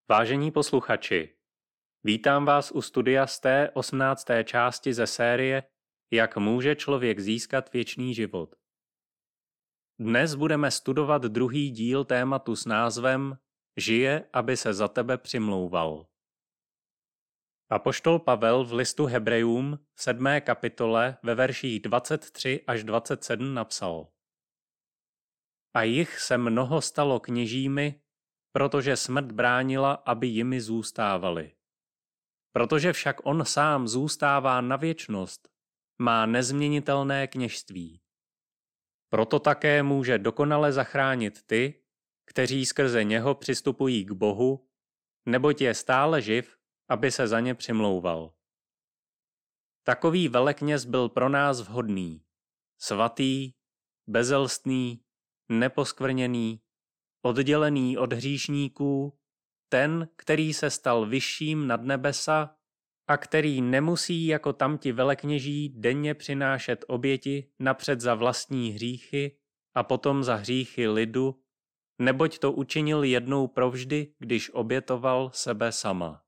Vážení posluchači, vítám vás u studia z té 18. části ze série Jak může člověk získat věčný život. Dnes budeme studovat druhý díl tématu s názvem Žije, aby se za tebe přimlouval. Apoštol Pavel v listu Hebrejům v 7. kapitole ve verších 23 až 27 napsal: A jich se mnoho stalo kněžími, protože smrt bránila, aby jimi zůstávali. Protože však on sám zůstává na věčnost, má nezměnitelné kněžství. Proto také může dokonale zachránit ty, kteří skrze něho přistupují k Bohu, neboť je stále živ, aby se za ně přimlouval. Takový velekněz byl pro nás vhodný, svatý, bezelstný, neposkvrněný, oddělený od hříšníků, ten, který se stal vyšším nad nebesa a který nemusí jako tamti velekněží denně přinášet oběti napřed za vlastní hříchy a potom za hříchy lidu, neboť to učinil jednou provždy, když obětoval sebe sama.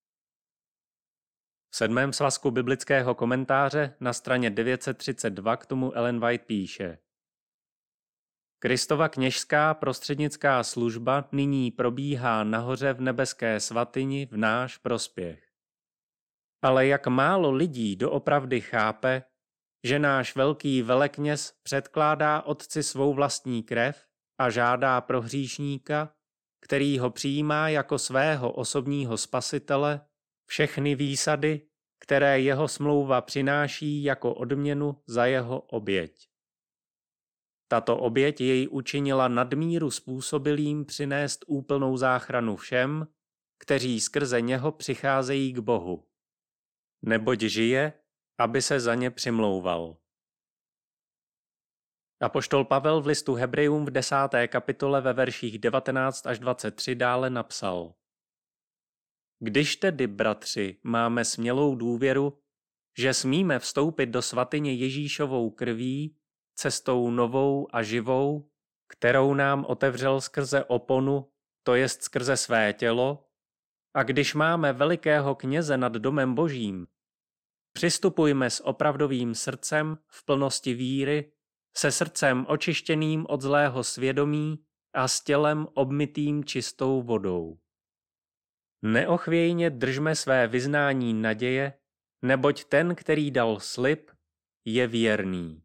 V 7. svazku biblického komentáře na straně 932 k tomu Ellen White píše: Kristova kněžská prostřednická služba nyní probíhá nahoře v nebeské svatyni v náš prospěch. Ale jak málo lidí doopravdy chápe, že náš velký velekněz předkládá Otci svou vlastní krev a žádá pro hříšníka, který ho přijímá jako svého osobního spasitele, všechny výsady, které jeho smlouva přináší jako odměnu za jeho oběť. Tato oběť jej učinila nadmíru způsobilým přinést úplnou záchranu všem, kteří skrze něho přicházejí k Bohu. Neboť žije, aby se za ně přimlouval. Apoštol Pavel v listu Hebrejům v 10. kapitole ve verších 19 až 23 dále napsal: Když tedy, bratři, máme smělou důvěru, že smíme vstoupit do svatyně Ježíšovou krví, cestou novou a živou, kterou nám otevřel skrze oponu, to jest skrze své tělo, a když máme velikého kněze nad domem Božím, přistupujme s opravdovým srdcem v plnosti víry, se srdcem očištěným od zlého svědomí a s tělem obmytým čistou vodou. Neochvějně držme své vyznání naděje, neboť ten, který dal slib, je věrný.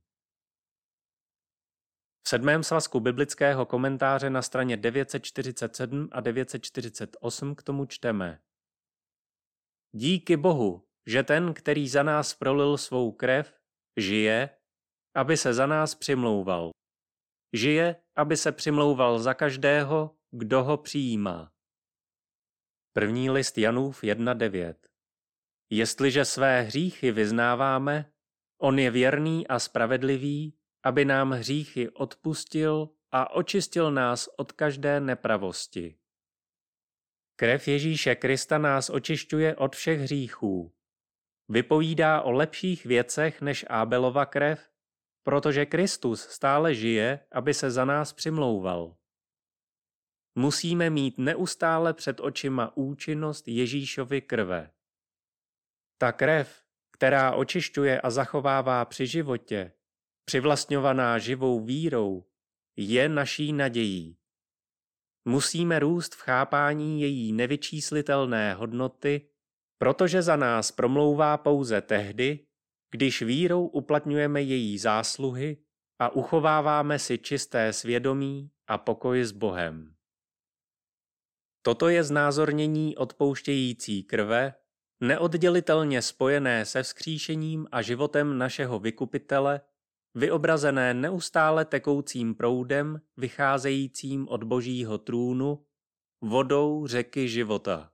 V 7. svazku biblického komentáře na straně 947 a 948 k tomu čteme: Díky Bohu, že ten, který za nás prolil svou krev, žije, aby se za nás přimlouval. Žije, aby se přimlouval za každého, kdo ho přijímá. První list Janův 1.9. Jestliže své hříchy vyznáváme, on je věrný a spravedlivý, aby nám hříchy odpustil a očistil nás od každé nepravosti. Krev Ježíše Krista nás očišťuje od všech hříchů. Vypovídá o lepších věcech než Ábelova krev, protože Kristus stále žije, aby se za nás přimlouval. Musíme mít neustále před očima účinnost Ježíšovy krve. Ta krev, která očišťuje a zachovává při životě, přivlastňovaná živou vírou, je naší nadějí. Musíme růst v chápání její nevyčíslitelné hodnoty, protože za nás promlouvá pouze tehdy, když vírou uplatňujeme její zásluhy a uchováváme si čisté svědomí a pokoj s Bohem. Toto je znázornění odpouštějící krve, neoddělitelně spojené se vzkříšením a životem našeho vykupitele, vyobrazené neustále tekoucím proudem, vycházejícím od Božího trůnu, vodou řeky života.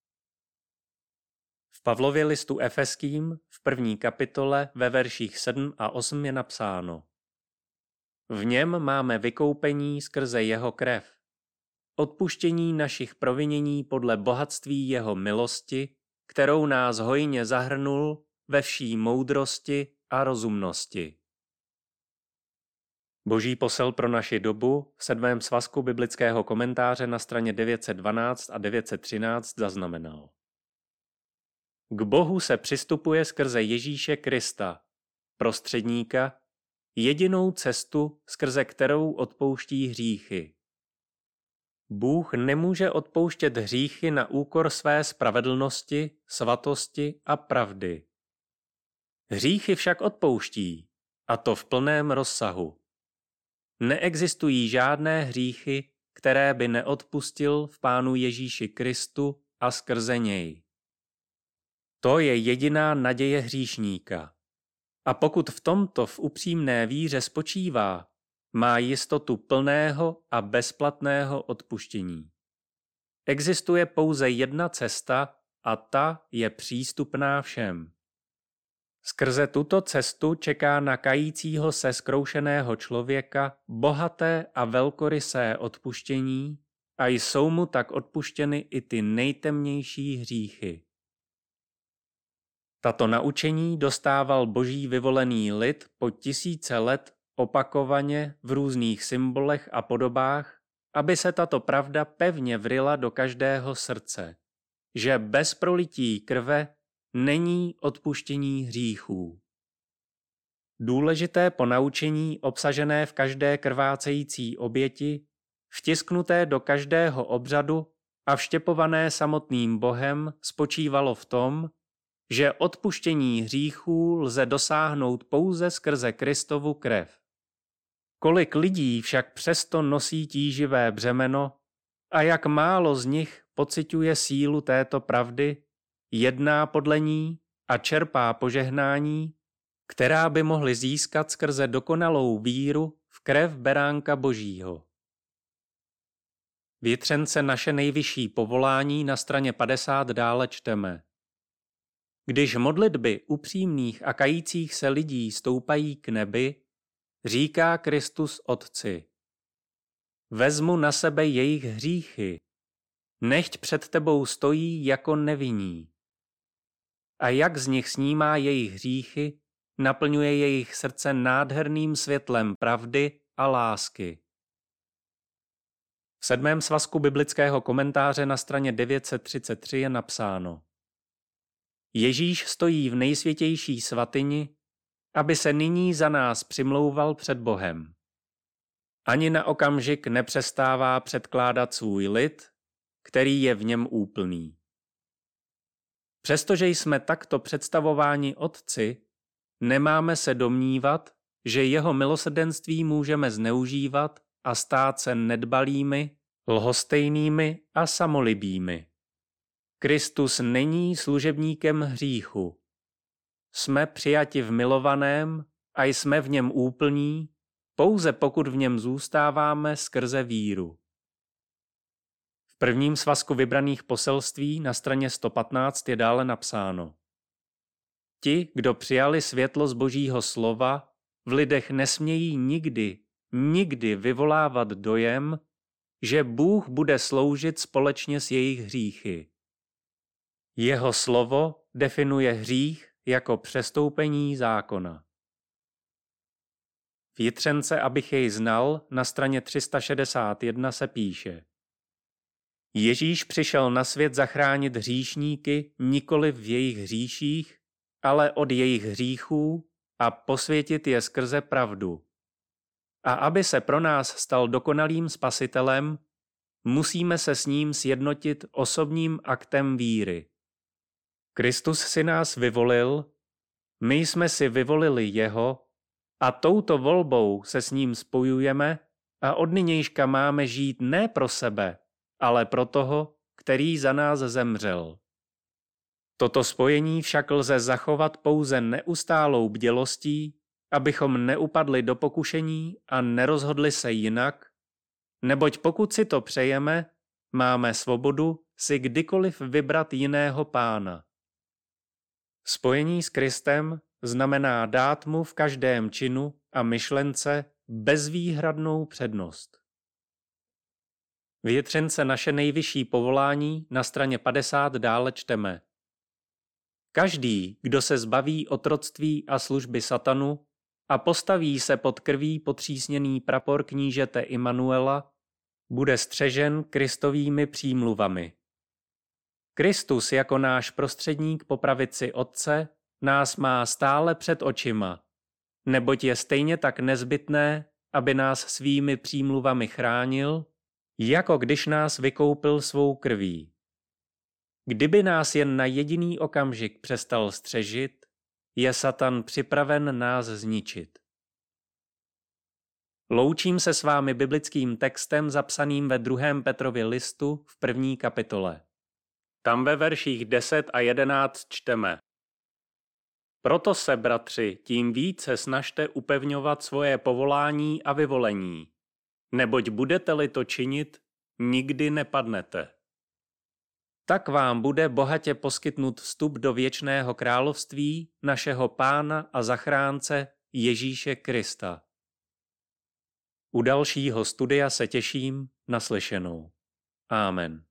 V Pavlově listu Efeským v 1. kapitole ve verších 7 a 8 je napsáno: V něm máme vykoupení skrze jeho krev, odpuštění našich provinění podle bohatství jeho milosti, kterou nás hojně zahrnul ve vší moudrosti a rozumnosti. Boží posel pro naši dobu v 7. svazku biblického komentáře na straně 912 a 913 zaznamenal. K Bohu se přistupuje skrze Ježíše Krista, prostředníka, jedinou cestu, skrze kterou odpouští hříchy. Bůh nemůže odpouštět hříchy na úkor své spravedlnosti, svatosti a pravdy. Hříchy však odpouští, a to v plném rozsahu. Neexistují žádné hříchy, které by neodpustil v Pánu Ježíši Kristu a skrze něj. To je jediná naděje hříšníka. A pokud v tomto v upřímné víře spočívá, má jistotu plného a bezplatného odpuštění. Existuje pouze jedna cesta a ta je přístupná všem. Skrze tuto cestu čeká na kajícího se zkroušeného člověka bohaté a velkorysé odpuštění a jsou mu tak odpuštěny i ty nejtemnější hříchy. Tato naučení dostával Boží vyvolený lid po tisíce let opakovaně v různých symbolech a podobách, aby se tato pravda pevně vryla do každého srdce, že bez prolití krve není odpuštění hříchů. Důležité ponaučení obsažené v každé krvácející oběti, vtisknuté do každého obřadu a vštěpované samotným Bohem, spočívalo v tom, že odpuštění hříchů lze dosáhnout pouze skrze Kristovu krev. Kolik lidí však přesto nosí tíživé břemeno a jak málo z nich pociťuje sílu této pravdy, jedná podle ní a čerpá požehnání, která by mohli získat skrze dokonalou víru v krev beránka Božího. Větřence naše nejvyšší povolání na straně 50 dále čteme. Když modlitby upřímných a kajících se lidí stoupají k nebi, říká Kristus Otci. Vezmu na sebe jejich hříchy, nechť před tebou stojí jako nevinní. A jak z nich snímá jejich hříchy, naplňuje jejich srdce nádherným světlem pravdy a lásky. V 7. svazku biblického komentáře na straně 933 je napsáno. Ježíš stojí v nejsvětější svatyni, aby se nyní za nás přimlouval před Bohem. Ani na okamžik nepřestává předkládat svůj lid, který je v něm úplný. Přestože jsme takto představováni Otci, nemáme se domnívat, že jeho milosrdenství můžeme zneužívat a stát se nedbalými, lhostejnými a samolibými. Kristus není služebníkem hříchu. Jsme přijati v milovaném a jsme v něm úplní, pouze pokud v něm zůstáváme skrze víru. V 1. svazku vybraných poselství na straně 115 je dále napsáno. Ti, kdo přijali světlo z Božího slova, v lidech nesmějí nikdy vyvolávat dojem, že Bůh bude sloužit společně s jejich hříchy. Jeho slovo definuje hřích jako přestoupení zákona. V Jitřence, abych jej znal, na straně 361 se píše. Ježíš přišel na svět zachránit hříšníky nikoli v jejich hříších, ale od jejich hříchů a posvětit je skrze pravdu. A aby se pro nás stal dokonalým spasitelem, musíme se s ním sjednotit osobním aktem víry. Kristus si nás vyvolil, my jsme si vyvolili jeho a touto volbou se s ním spojujeme a od nynějška máme žít ne pro sebe, ale pro toho, který za nás zemřel. Toto spojení však lze zachovat pouze neustálou bdělostí, abychom neupadli do pokušení a nerozhodli se jinak, neboť pokud si to přejeme, máme svobodu si kdykoliv vybrat jiného pána. Spojení s Kristem znamená dát mu v každém činu a myšlence bezvýhradnou přednost. V Jitřence naše nejvyšší povolání na straně 50 dále čteme. Každý, kdo se zbaví otroctví a služby satanu a postaví se pod krví potřísněný prapor knížete Immanuela, bude střežen Kristovými přímluvami. Kristus jako náš prostředník po pravici Otce nás má stále před očima, neboť je stejně tak nezbytné, aby nás svými přímluvami chránil, jako když nás vykoupil svou krví. Kdyby nás jen na jediný okamžik přestal střežit, je Satan připraven nás zničit. Loučím se s vámi biblickým textem zapsaným ve 2. Petrově listu v 1. kapitole. Tam ve verších 10 a 11 čteme: Proto se, bratři, tím více snažte upevňovat svoje povolání a vyvolení, neboť budete-li to činit, nikdy nepadnete. Tak vám bude bohatě poskytnut vstup do věčného království našeho Pána a zachránce Ježíše Krista. U dalšího studia se těším, naslyšenou. Amen.